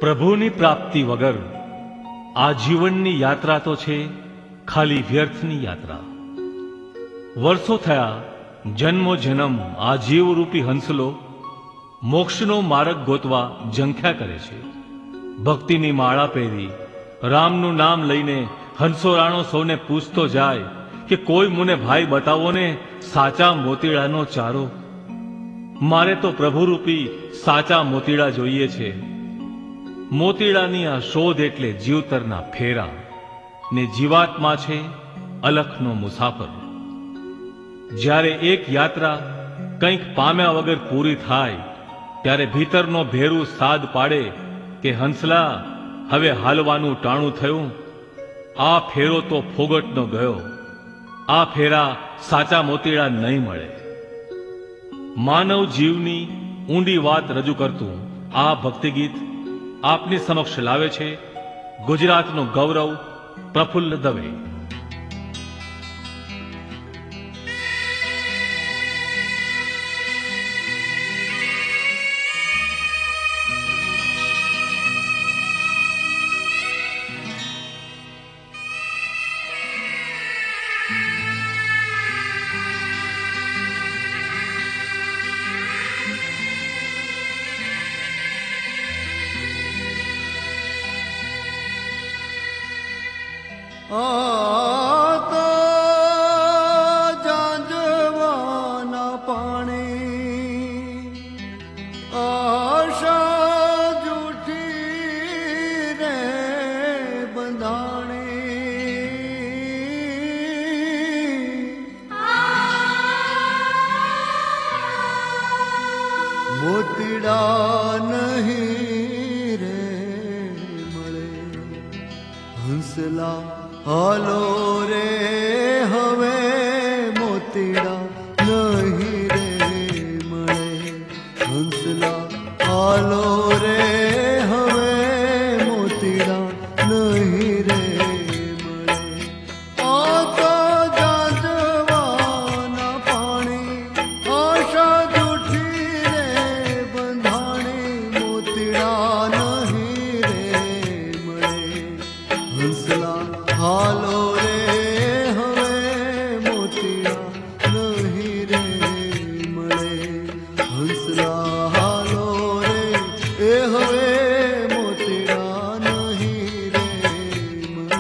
પ્રભુની પ્રાપ્તિ વગર આ જીવનની યાત્રા તો છે ખાલી વ્યર્થની યાત્રા। વર્ષો થયા જન્મો જન્મ આ જીવરૂપી હંસલો મોક્ષનો માર્ગ ગોતવા ઝંખ્યા કરે છે। ભક્તિની માળા પહેરી રામનું નામ લઈને હંસો રાણો સૌને પૂછતો જાય કે કોઈ મને ભાઈ બતાવો ને સાચા મોતીડાનો ચારો। મારે તો પ્રભુરૂપી સાચા મોતીડા જોઈએ છે। મોતીડાની આ શોધ એટલે જીવતરના ફેરા ને જીવાત્મા છે અલખનો મુસાફર। જ્યારે એક યાત્રા કંઈક પામ્યા વગર પૂરી થાય ત્યારે ભીતરનો ભેરું સાદ પાડે કે હંસલા હવે હાલવાનું ટાણું થયું। આ ફેરો તો ફોગટનો ગયો, આ ફેરા સાચા મોતીડા નહીં મળે। માનવ જીવની ઊંડી વાત રજૂ કરતું આ ભક્તિગીત આપની સમક્ષ લાવે છે ગુજરાતનું ગૌરવ પ્રફુલ્લ દવે। તો જાજવાના પાણી આશા જૂઠી રે બંધાણી। મોતીડા નહીં રે મળે હંસલા હાલો રે હવે મોતીડા નહીં રે મળે હંસલા હાલો રે હવે મોતીડા નહીં રે મળે। આ તો જાજવાના પાણી આશા જૂઠી રે બંધાણી। મોતીડા નહીં રે મળે હંસલા હાલો રે હવે મોતીડા નહીં રે મળે હંસલા હાલો રે એ હવે મોતીડા નહીં રે મળે।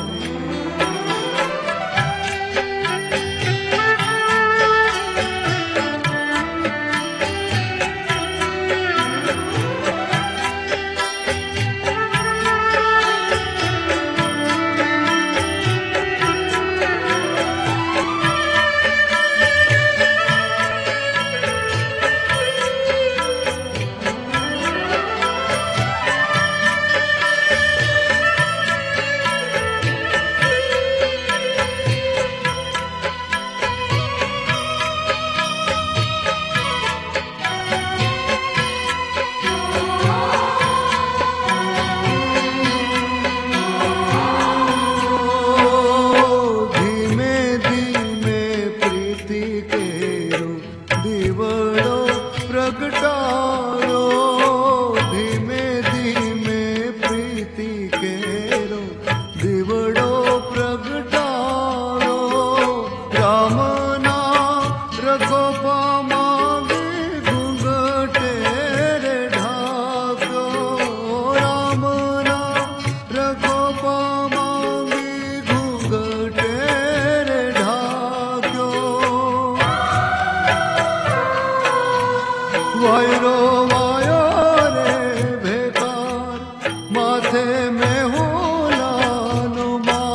વાયરો વાયો રે ભેકાર માથે મેં હોલાનો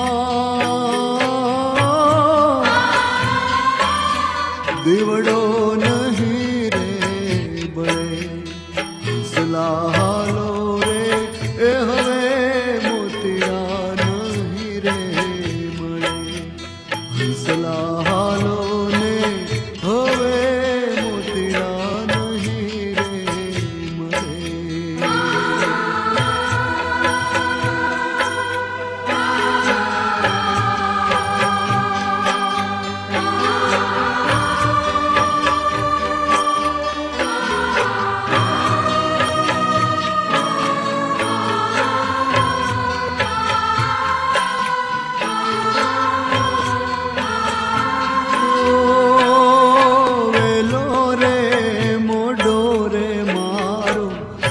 દીવડો નહીં રે બળે હંસલા હાલો રે એ હવે મોતીડા નહીં રે મળે હંસલા હાલો ને હવે મોતીડા નહીં રે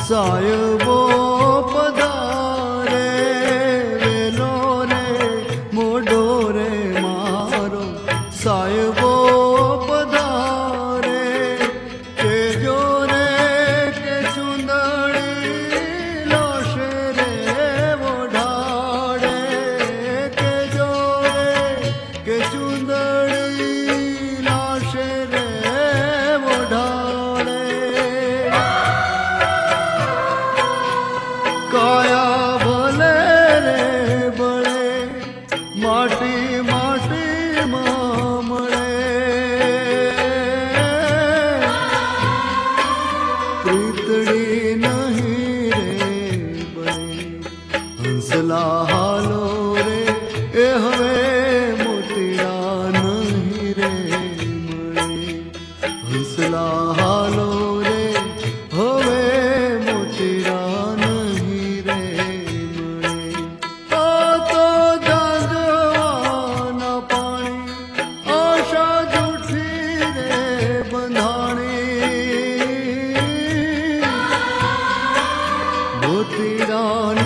સાયબો પધારે વેલો રે મોઢો રે મારો સાયબો પધારે કેજો રે કે ચુંદડી લોશે રે ઓઢાડે કેજો રે કે ચુંદડી લોશે રે ઓઢાડે કાયા ભલે રે બળે માટી માટીમાં મળે પ્રીતડી નહીં રે બળે હંસલા હાલો રે એ હવે મોતિયા નહીં રે મળે હંસલા હાલો રે હવે મોતિયા નહીં રે મળે આ તો જાજવાના પાણી આશા જૂઠી રે બંધાણી મોતિયા